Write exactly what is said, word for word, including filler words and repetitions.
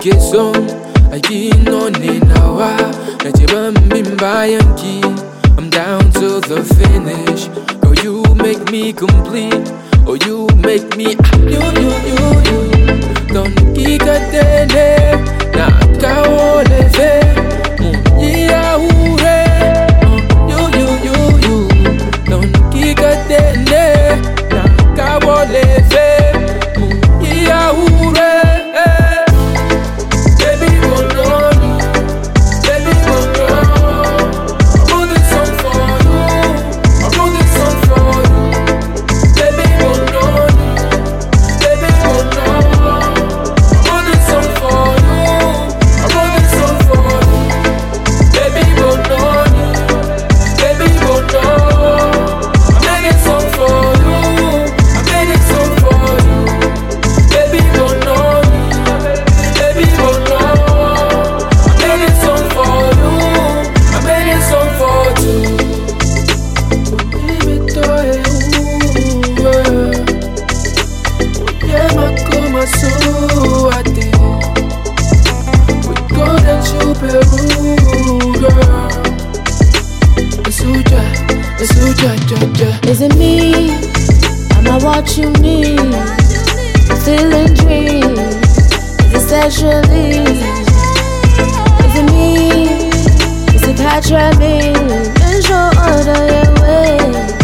keson Aikino ninawa Najiba mbimba yanki I'm down to the finish. Girl, you make me complete. Oh, you make me You, you, you, you Don't kika tene Na kaole fe Munyia ure You, you, you, you Don't kika tene Na kaole fe Munyia ure Is it me? Am I what you need? Feeling dreams? Is it sexually? Is it me? Is it catch me? And show other way?